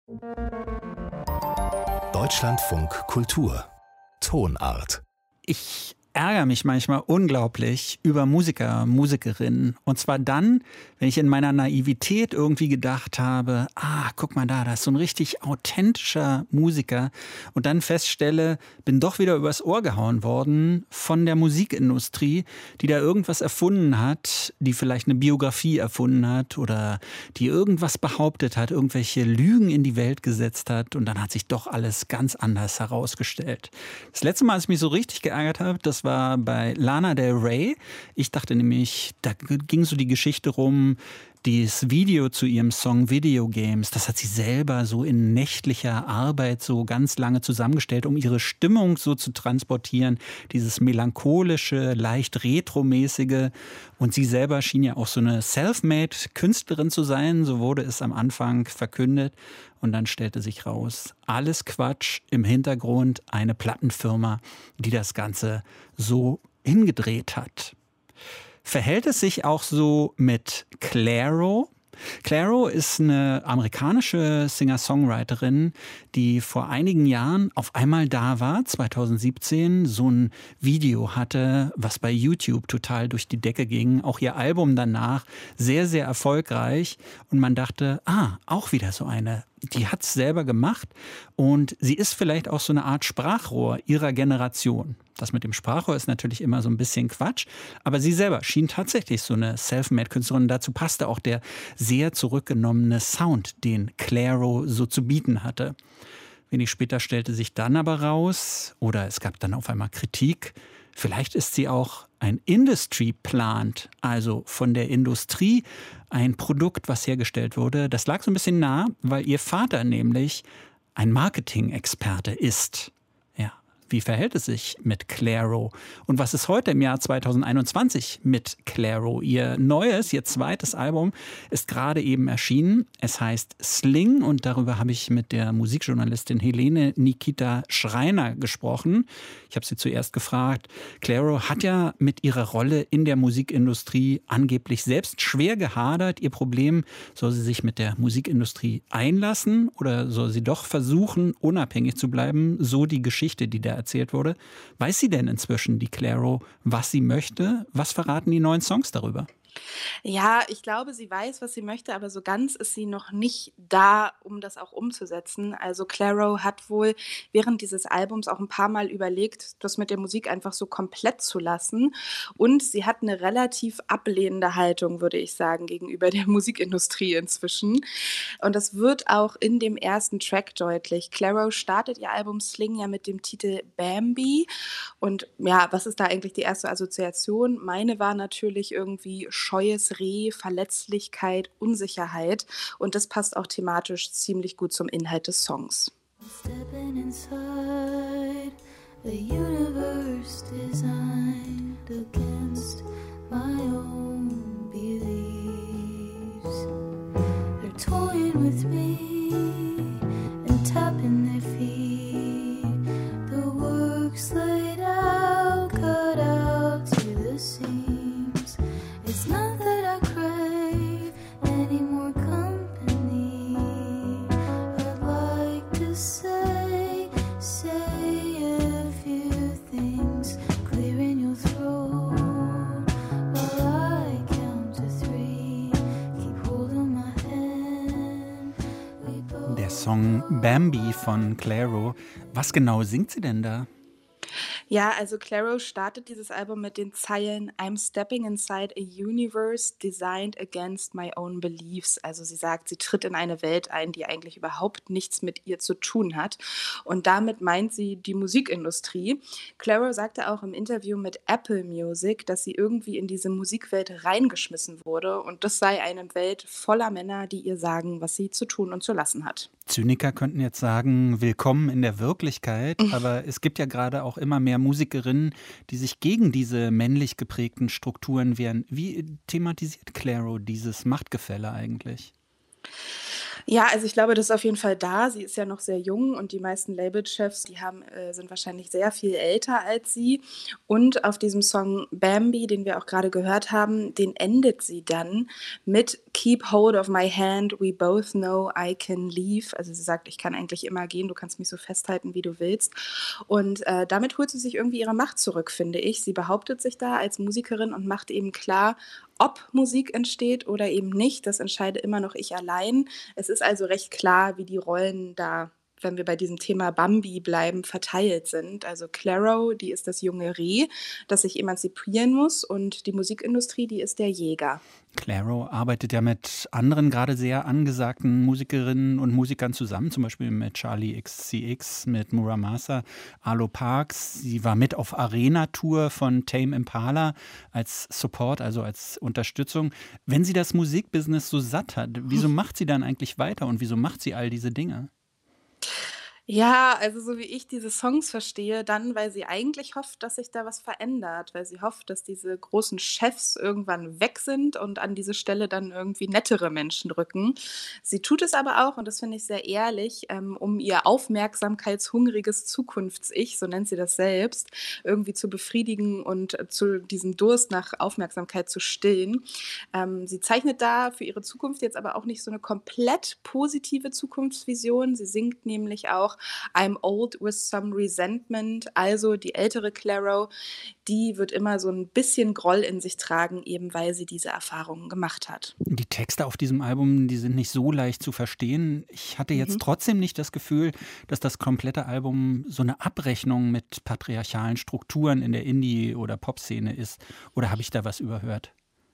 Deutschlandfunk Kultur Tonart. Ich ärgere mich manchmal unglaublich über Musiker, Musikerinnen. Und zwar dann, wenn ich in meiner Naivität irgendwie gedacht habe, guck mal da ist so ein richtig authentischer Musiker. Und dann feststelle, bin doch wieder übers Ohr gehauen worden von der Musikindustrie, die da irgendwas erfunden hat, die vielleicht eine Biografie erfunden hat oder die irgendwas behauptet hat, irgendwelche Lügen in die Welt gesetzt hat. Und dann hat sich doch alles ganz anders herausgestellt. Das letzte Mal, als ich mich so richtig geärgert habe, das war bei Lana Del Rey. Ich dachte nämlich, da ging so die Geschichte rum, dieses Video zu ihrem Song Video Games, das hat sie selber so in nächtlicher Arbeit so ganz lange zusammengestellt, um ihre Stimmung so zu transportieren. Dieses melancholische, leicht retromäßige. Und sie selber schien ja auch so eine Selfmade-Künstlerin zu sein, so wurde es am Anfang verkündet. Und dann stellte sich raus, alles Quatsch, im Hintergrund eine Plattenfirma, die das Ganze so hingedreht hat. Verhält es sich auch so mit Clairo? Clairo ist eine amerikanische Singer-Songwriterin, die vor einigen Jahren auf einmal da war, 2017, so ein Video hatte, was bei YouTube total durch die Decke ging. Auch ihr Album danach sehr, sehr erfolgreich. Und man dachte, auch wieder so eine. Die hat es selber gemacht und sie ist vielleicht auch so eine Art Sprachrohr ihrer Generation. Das mit dem Sprachrohr ist natürlich immer so ein bisschen Quatsch, aber sie selber schien tatsächlich so eine Selfmade-Künstlerin. Dazu passte auch der sehr zurückgenommene Sound, den Clairo so zu bieten hatte. Wenig später stellte sich dann aber raus, oder es gab dann auf einmal Kritik, vielleicht ist sie auch ein Industry Plant, also von der Industrie ein Produkt, was hergestellt wurde. Das lag so ein bisschen nah, weil ihr Vater nämlich ein Marketing-Experte ist. Ja, wie verhält es sich mit Clairo? Und was ist heute im Jahr 2021 mit Clairo? Ihr zweites Album ist gerade eben erschienen. Es heißt Sling und darüber habe ich mit der Musikjournalistin Helene Nikita Schreiner gesprochen. Ich habe sie zuerst gefragt, Clairo hat ja mit ihrer Rolle in der Musikindustrie angeblich selbst schwer gehadert. Ihr Problem, soll sie sich mit der Musikindustrie einlassen oder soll sie doch versuchen, unabhängig zu bleiben? So die Geschichte, die da erzählt wurde. Weiß sie denn inzwischen, die Clairo, was sie möchte? Was verraten die neuen Songs darüber? Ja, ich glaube, sie weiß, was sie möchte, aber so ganz ist sie noch nicht da, um das auch umzusetzen. Also Clairo hat wohl während dieses Albums auch ein paar Mal überlegt, das mit der Musik einfach so komplett zu lassen. Und sie hat eine relativ ablehnende Haltung, würde ich sagen, gegenüber der Musikindustrie inzwischen. Und das wird auch in dem ersten Track deutlich. Clairo startet ihr Album Sling ja mit dem Titel Bambi. Und ja, was ist da eigentlich die erste Assoziation? Meine war natürlich irgendwie scheues Reh, Verletzlichkeit, Unsicherheit. Und das passt auch thematisch ziemlich gut zum Inhalt des Songs. Stepping inside the universe designed against my own beliefs. They're toying with me and tapping their feet. The work's laid out, cut out to the seams. It's not that I crave any more company. I'd like to say a few things, clearing your throat while I count to 3. Keep holding my hand. Der Song Bambi von Clairo. Was genau singt sie denn da? Ja, also Clairo startet dieses Album mit den Zeilen I'm stepping inside a universe designed against my own beliefs. Also sie sagt, sie tritt in eine Welt ein, die eigentlich überhaupt nichts mit ihr zu tun hat. Und damit meint sie die Musikindustrie. Clairo sagte auch im Interview mit Apple Music, dass sie irgendwie in diese Musikwelt reingeschmissen wurde. Und das sei eine Welt voller Männer, die ihr sagen, was sie zu tun und zu lassen hat. Zyniker könnten jetzt sagen, willkommen in der Wirklichkeit, aber es gibt ja gerade auch immer mehr Musikerinnen, die sich gegen diese männlich geprägten Strukturen wehren. Wie thematisiert Clairo dieses Machtgefälle eigentlich? Ja, also ich glaube, das ist auf jeden Fall da. Sie ist ja noch sehr jung und die meisten Labelchefs, sind wahrscheinlich sehr viel älter als sie. Und auf diesem Song Bambi, den wir auch gerade gehört haben, den endet sie dann mit Keep hold of my hand, we both know I can leave. Also sie sagt, ich kann eigentlich immer gehen, du kannst mich so festhalten, wie du willst. Und damit holt sie sich irgendwie ihre Macht zurück, finde ich. Sie behauptet sich da als Musikerin und macht eben klar, ob Musik entsteht oder eben nicht. Das entscheide immer noch ich allein. Es ist also recht klar, wie die Rollen da, wenn wir bei diesem Thema Bambi bleiben, verteilt sind. Also Claro, die ist das junge Reh, das sich emanzipieren muss, und die Musikindustrie, die ist der Jäger. Claro arbeitet ja mit anderen gerade sehr angesagten Musikerinnen und Musikern zusammen, zum Beispiel mit Charlie XCX, mit Muramasa, Arlo Parks. Sie war mit auf Arena-Tour von Tame Impala als Support, also als Unterstützung. Wenn sie das Musikbusiness so satt hat, wieso macht sie dann eigentlich weiter und wieso macht sie all diese Dinge? Ja, also so wie ich diese Songs verstehe, dann, weil sie eigentlich hofft, dass sich da was verändert, weil sie hofft, dass diese großen Chefs irgendwann weg sind und an diese Stelle dann irgendwie nettere Menschen rücken. Sie tut es aber auch, und das finde ich sehr ehrlich, um ihr aufmerksamkeitshungriges Zukunfts-Ich, so nennt sie das selbst, irgendwie zu befriedigen und zu diesem Durst nach Aufmerksamkeit zu stillen. Sie zeichnet da für ihre Zukunft jetzt aber auch nicht so eine komplett positive Zukunftsvision. Sie singt nämlich auch I'm old with some resentment. Also die ältere Claro, die wird immer so ein bisschen Groll in sich tragen, eben weil sie diese Erfahrungen gemacht hat. Die Texte auf diesem Album, die sind nicht so leicht zu verstehen. Ich hatte jetzt Mhm. trotzdem nicht das Gefühl, dass das komplette Album so eine Abrechnung mit patriarchalen Strukturen in der Indie- oder Popszene ist. Oder habe ich da was überhört?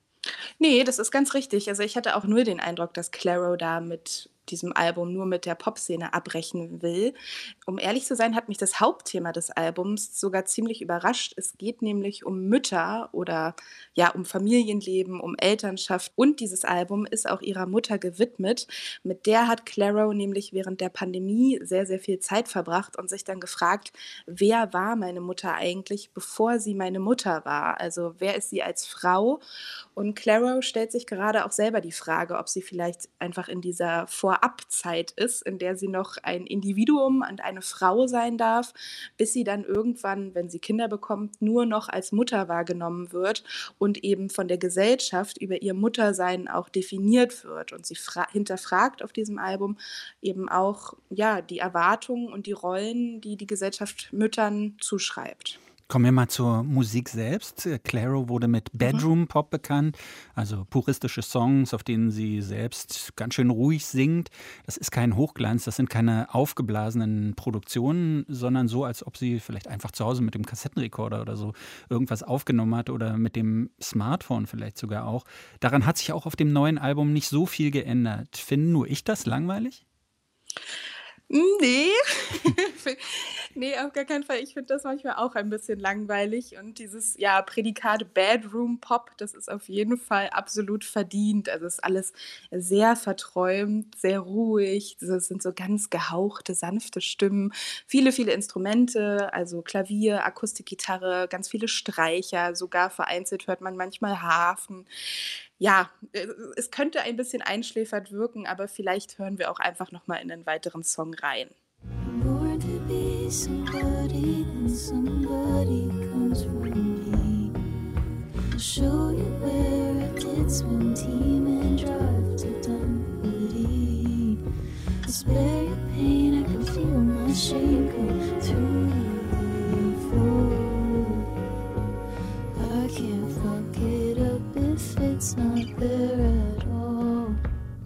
Ne, das ist ganz richtig. Also, ich hatte auch nur den Eindruck, dass Clairo da mit diesem Album nur mit der Popszene abbrechen will. Um ehrlich zu sein, hat mich das Hauptthema des Albums sogar ziemlich überrascht. Es geht nämlich um Mütter oder, ja, um Familienleben, um Elternschaft, und dieses Album ist auch ihrer Mutter gewidmet. Mit der hat Clairo nämlich während der Pandemie sehr, sehr viel Zeit verbracht und sich dann gefragt: „Wer war meine Mutter eigentlich, bevor sie meine Mutter war? Also, wer ist sie als Frau?“ Und Claro stellt sich gerade auch selber die Frage, ob sie vielleicht einfach in dieser Vorabzeit ist, in der sie noch ein Individuum und eine Frau sein darf, bis sie dann irgendwann, wenn sie Kinder bekommt, nur noch als Mutter wahrgenommen wird und eben von der Gesellschaft über ihr Muttersein auch definiert wird. Und sie hinterfragt auf diesem Album eben auch, ja, die Erwartungen und die Rollen, die die Gesellschaft Müttern zuschreibt. Kommen wir mal zur Musik selbst. Clairo wurde mit Mhm. Bedroom Pop bekannt, also puristische Songs, auf denen sie selbst ganz schön ruhig singt. Das ist kein Hochglanz, das sind keine aufgeblasenen Produktionen, sondern so, als ob sie vielleicht einfach zu Hause mit dem Kassettenrekorder oder so irgendwas aufgenommen hat oder mit dem Smartphone vielleicht sogar auch. Daran hat sich auch auf dem neuen Album nicht so viel geändert. Finde nur ich das langweilig? Ne. Ne, auf gar keinen Fall. Ich finde das manchmal auch ein bisschen langweilig, und dieses, ja, Prädikat Bedroom Pop, das ist auf jeden Fall absolut verdient. Also, es ist alles sehr verträumt, sehr ruhig. Das sind so ganz gehauchte, sanfte Stimmen, viele, viele Instrumente, also Klavier, Akustikgitarre, ganz viele Streicher, sogar vereinzelt hört man manchmal Harfen. Ja, es könnte ein bisschen einschläfernd wirken, aber vielleicht hören wir auch einfach noch mal in 'nen weiteren Song rein. Born to be somebody, and somebody comes from me. I'll show you where I did swim team and drive to Dunwoody. I'll spare your pain, I can feel my shame come through the floor. I can't fuck it up if it's not there at all.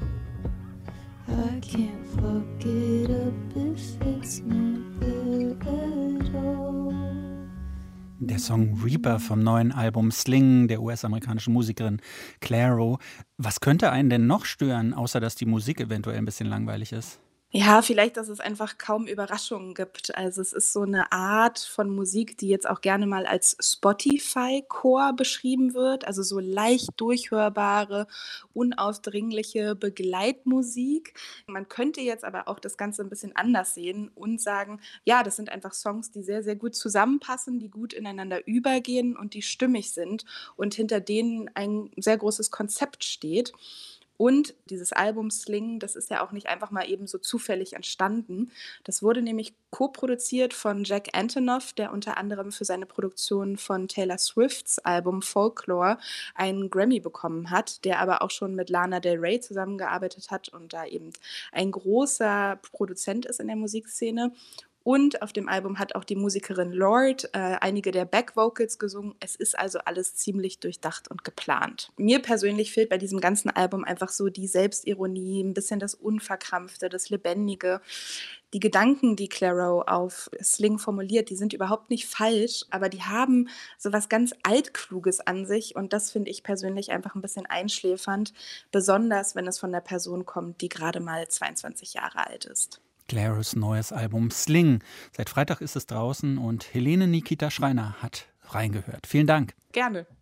I can't fuck it up if it's not there at all. Der Song Reaper vom neuen Album Sling der US-amerikanischen Musikerin Clairo. Was könnte einen denn noch stören, außer dass die Musik eventuell ein bisschen langweilig ist? Ja, vielleicht, dass es einfach kaum Überraschungen gibt. Also, es ist so eine Art von Musik, die jetzt auch gerne mal als Spotify-Core beschrieben wird, also so leicht durchhörbare, unaufdringliche Begleitmusik. Man könnte jetzt aber auch das Ganze ein bisschen anders sehen und sagen: „Ja, das sind einfach Songs, die sehr, sehr gut zusammenpassen, die gut ineinander übergehen und die stimmig sind und hinter denen ein sehr großes Konzept steht.“ Und dieses Album Sling, das ist ja auch nicht einfach mal eben so zufällig entstanden. Das wurde nämlich co-produziert von Jack Antonoff, der unter anderem für seine Produktion von Taylor Swifts Album Folklore einen Grammy bekommen hat, der aber auch schon mit Lana Del Rey zusammengearbeitet hat und da eben ein großer Produzent ist in der Musikszene. Und auf dem Album hat auch die Musikerin Lorde einige der Backvocals gesungen. Es ist also alles ziemlich durchdacht und geplant. Mir persönlich fehlt bei diesem ganzen Album einfach so die Selbstironie, ein bisschen das Unverkrampfte, das Lebendige. Die Gedanken, die Clairo auf Sling formuliert, die sind überhaupt nicht falsch, aber die haben so was ganz Altkluges an sich und das finde ich persönlich einfach ein bisschen einschläfernd, besonders wenn es von der Person kommt, die gerade mal 22 Jahre alt ist. Clairos neues Album Sling. Seit Freitag ist es draußen und Helene Nikita Schreiner hat reingehört. Vielen Dank. Gerne.